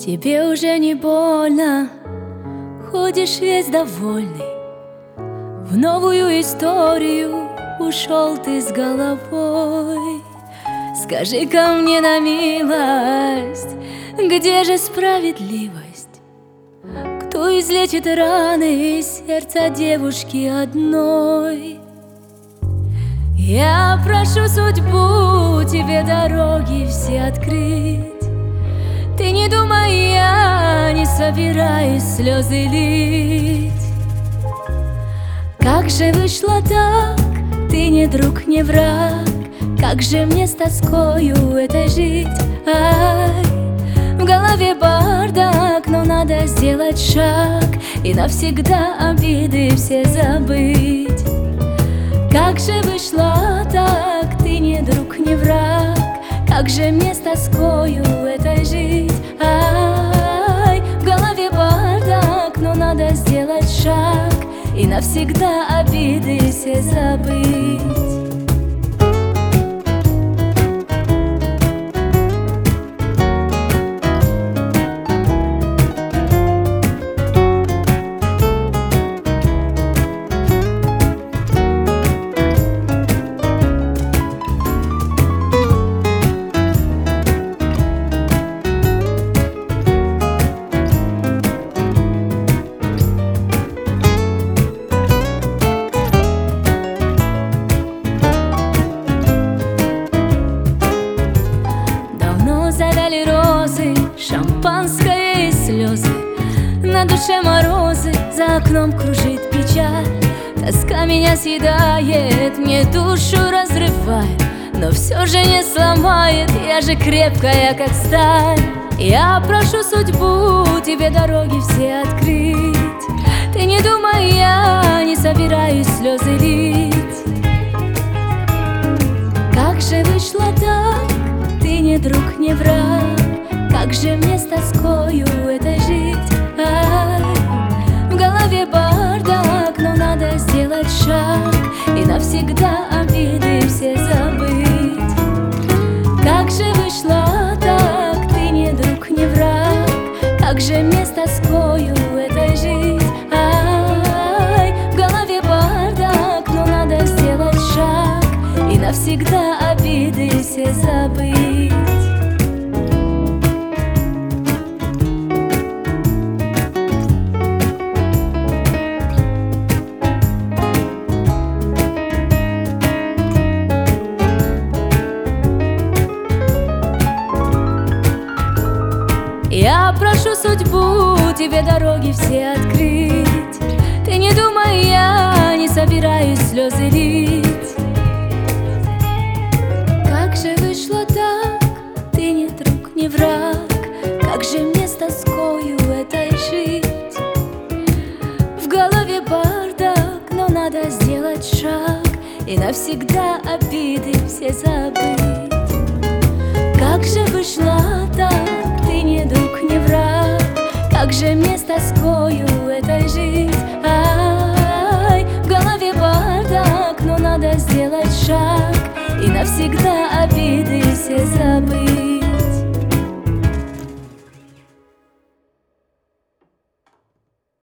Тебе уже не больно, ходишь весь довольный. В новую историю ушел ты с головой. Скажи-ка мне на милость, где же справедливость? Кто излечит раны сердца девушки одной? Я прошу судьбу тебе дороги все открыть. Ты не думай, я не собираюсь слезы лить. Как же вышло так, ты не друг, не враг. Как же мне с тоскою этой жить? Ай, в голове бардак, но надо сделать шаг и навсегда обиды все забыть. Как же вышло так, ты не друг, не враг. Как же мне с тоскою этой жить? Ай, в голове бардак, но надо сделать шаг и навсегда обиды все забыть. Завяли розы, шампанское и слезы. На душе морозы, за окном кружит печаль. Тоска меня съедает, мне душу разрывает, но все же не сломает, я же крепкая, как сталь. Я прошу судьбу тебе дороги все открыть. Ты не думай, я не собираюсь слезы лить. Как же вышло так, ты не друг, не враг. Как же мне с тоскою этой жить? Ай, в голове бардак, но надо сделать шаг и навсегда обиды все забыть. Как же вышло так, ты не друг, не враг. Как же мне с тоскою этой жить? Ай, в голове бардак, но надо сделать шаг и навсегда обиды все забыть. Я прошу судьбу тебе дороги все открыть. Ты не думай, я не собираюсь слезы лить. Как же вышло так, ты не друг, не враг. Как же мне с тоскою этой жить? В голове бардак, но надо сделать шаг и навсегда обиды все забыть. Как же вышло так, ты не друг, не враг. Как же мне с тоскою этой жить? Ай, в голове бардак, но надо сделать шаг и навсегда обиды все забыть.